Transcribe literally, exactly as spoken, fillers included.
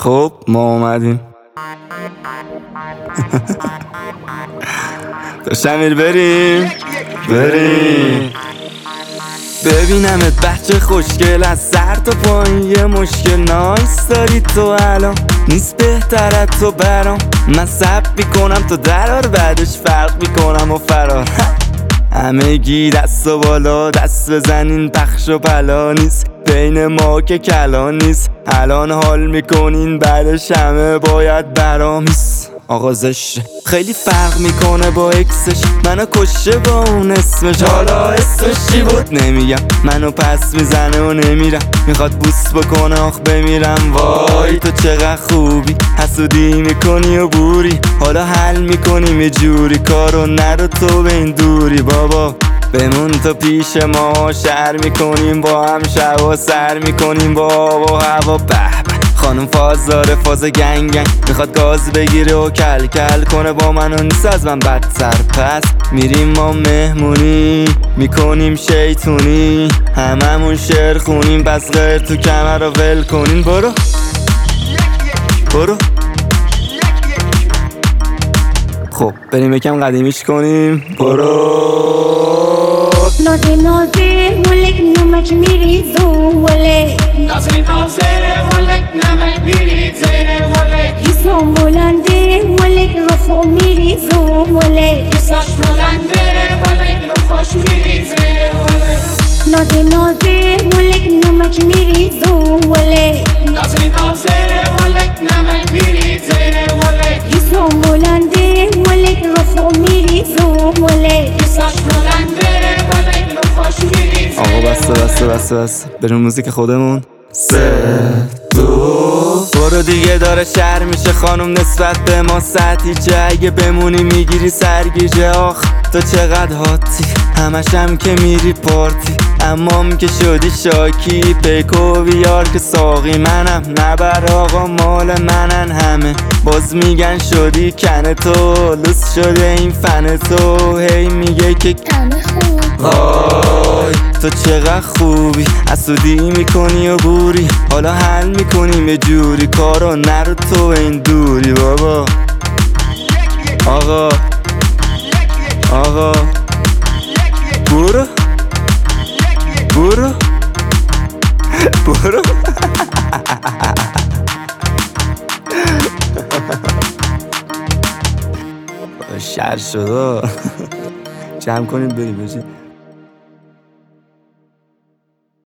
خب ما اومدیم. داشتم بریم بریم ببینمت بچه خوشگل، از سر تا پایین یه مشکل نایس داری تو الان، نیست بهتر از تو برام. من سب میکنم تو درار، بعدش فرق میکنم و فرار. همه گی دست و بالا دست بزنین، پخش و پلا نیست بین ما که کلان نیست. الان حال میکنین بعدش همه باید برامیز. آقا زشته خیلی فرق میکنه با اکسش، منو کشه با اون اسمش. حالا اسمش چی بود نمیگم، منو پس میزنه و نمیرم، میخواد بوس بکنه آخ بمیرم. وای تو چقدر خوبی، حسودی میکنی و بوری، حالا حل میکنیم یه جوری، کارو نرو تو به این دوری. بابا بمون تو پیش ما، شهر میکنیم با هم، شب و سر میکنیم با آب و هوا. به خانم فاز داره، فاز گنگ گنگ، میخواد گاز بگیره و کل کل کنه با من و نیست از من بدتر. پس میریم ما مهمونی میکنیم شیطونی، هممون شعر خونیم، پس غیر تو کمر رو ول کنین. برو برو خب بریم یکم قدیمیش کنیم. برو نازه نازه ولک نمک میریزه ولک، نازه نازه ولک نمک میریزه ولک، حسام بلنده ولک رفو میریزه ولک، حساش بلنده ولک رفاش میریزه ولک، نازه نازه ولک نمک میریزه ولک، نازه نازه ولک نمک میریزه ولک، حسام بلنده ولک رفو میریزه ولک، حساش بلنده ولک رفاش میریزه. آقا بسته بسته بسته بسته بریم موزیک خودمون. سه دو برو دیگه، داره شهر میشه خانم نسبت به ما سطحی چه، اگه بمونی میگیری سرگیجه. آخ تو چقدر هاتی، همش هم که میری پارتی، امام که شدی شاکی، پیکو بیار که ساقی منم، نبر آقا مال منن همه، باز میگن شدی کن تو، لوس شده این فن تو، هی میگه که همه خوب. وای تو چقدر خوبی، حسودی میکنی و بوری، حالا حل میکنیم یه جوری، کارو نرو تو این دوری. بابا آقا آقا برو برو برو شر شده. جمع کنید بریم بجید.